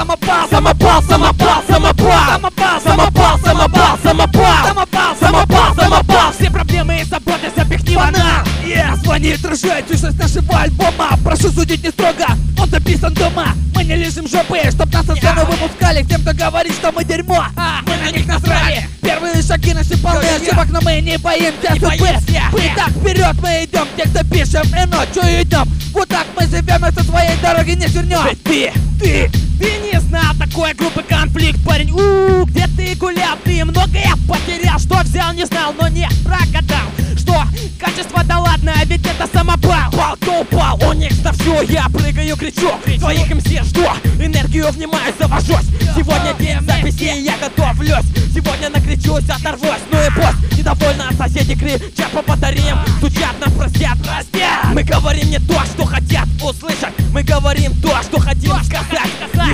самопал, самопал, самопал, самопал, самопал, самопал, самопал, самопал, самопал, самопал, самопал. Все проблемы и заботы запихни в анал. Название отражает сущность нашего альбома. Прошу судить не строго, он записан дома. Мы не лежим жопы, чтоб нас на сцену выпускали. Тем, кто говорит, что мы дерьмо, мы на них насрали. Первые шаги наши полны ошибок, но мы не боимся судьбы. Мы так вперед мы идем, те, кто пишем и ночью идем. Вот так мы живем и со своей дороги не свернем. Ты не знал такой глупый конфликт, парень. Где ты гулял, ты многое потерял. Что взял, не знал, но не прогадал. Что качество, да ладно, а ведь это самопал. Пал, то упал, он не на все, я прыгаю, кричу. Твоих МС жду, энергию внимаю, завожусь. Сегодня день записи, я готовлюсь. Сегодня накричусь, оторвусь, ну и пусть недовольно соседи кричат по батареям. Стучат, нас простят. Мы говорим не то, что хотят услышать. Мы говорим то, что хотим сказать.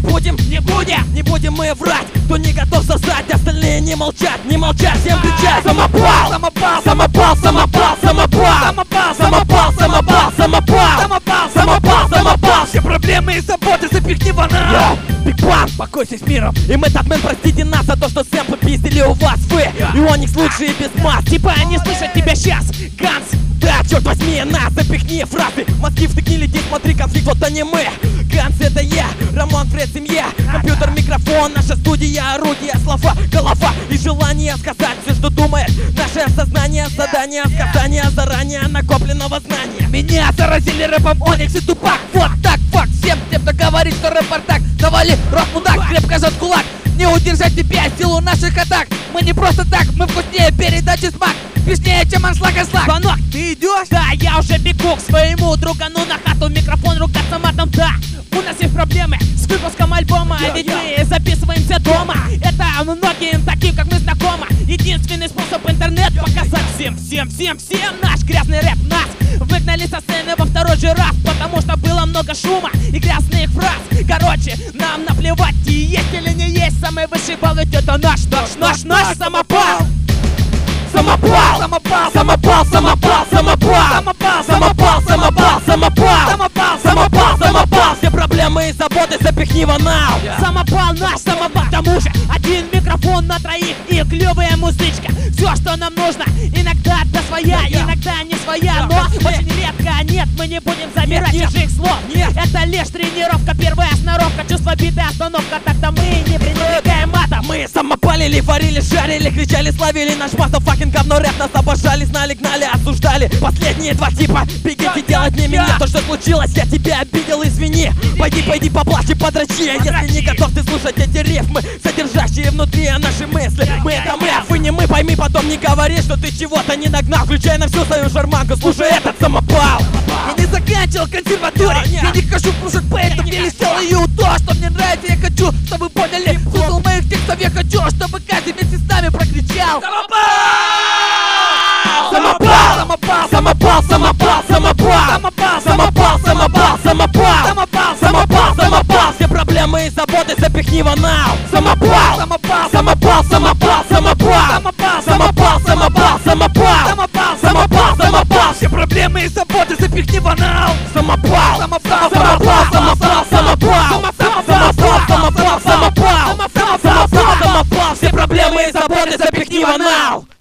Не будем мы врать. Кто не готов сосать, остальные не молчат. Не молчат, всем кричат. Самопал, самопал, самопал, самопал, самопал, самопал, самопал, самопал, самопал, самопал, самопал, самопал. Все проблемы и заботы запихни в анал. Биг Бан, покойся с миром. И Мэтапмен, простите нас за то, что сэмплы пиздили у вас вы. И Оникс лучшие без маск. Типа они слышат тебя сейчас, Ганс. Да, черт возьми, нас запихни фразы. Мозги втыкни, летит, смотри, конфликт, вот они мы. Ганс, это я, Рамон, Фред, семья. Компьютер, микрофон, наша студия, орудие, слова, голова и желание сказать все, что думает. Наше сознание, задание, сказание заранее накопленного знания. Меня заразили рэпом Оникс и Тупак. Вот так, факт всем тем, кто говорит, что рэп бардак. Завали рот, мудак, крепко жжет кулак. Не удержать тебя, силу наших атак. Мы не просто так, мы вкуснее передачи смак. Вкуснее, чем аншлаг. Звонок, ты идешь? Да, я уже бегу к своему другану на хату. Микрофон, ругаться матом, да. У нас есть проблемы с выпуском альбома. Ведь мы записываемся дома. Это многим таким, как мы, знакомы. Единственный способ интернет показать всем наш грязный рэп. Нас выгнали со сцены во второй же раз, потому что было много шума и грязных фраз. Короче, нам наплевать, и есть или не есть. Самый высший балл, ведь это наш самопал. Самопал, самопал, самопал, самопал, самопал, самопал, самопал, самопал, самопал, самопал, самопал, самопал. Все проблемы и заботы запихни в анал. Самопал, наш самопал. К тому же один микрофон на троих и клевая музычка. Все, что нам нужно, иногда да своя, иногда не своя, но очень редко. Нет, мы не будем замирать чужих слов. Это лишь тренировка, первая сноровка, чувство биты, остановка. Так-то мы не пренебрегаем матом. Мы самопалили, варили, жарили, кричали, славили наш матов. Факин говно рэп, нас обожали, знали, гнали, осуждали. Последние два типа, бегите делать не меня. То, что случилось, я тебя обидел, извини. Пойди поплачь и подрочи. Если не готов ты слушать эти рифмы, содержащие внутри наши мысли. Мы это мы, а вы не мы, пойми, потом не говори, что ты чего-то не нагнал. Включай на всю свою шарманку, слушай этот самопал. Я не заканчивал консерваторию, я не хожу в кружок, поэтому я не сделаю то, что мне нравится. Я хочу, чтобы вы поняли смысл моих текстов. Я хочу, чтобы каждый вместе с нами прокричал самопал, самопал, самопал, самопал, самопал, самопал, самопал, самопал, самопал, самопал, самопал, самопал. Все проблемы и заботы запихни в анал. Самопал, самопал, самопал, самопал, самопал, самопал, самопал, самопал, самопал, самопал, самопал, самопал. Все проблемы и заботы запихни в анал. Самопал, самопал, самопал, самопал, самопал, самопал, самопал, самопал, самопал, самопал. Все проблемы и заботы запихни в анал.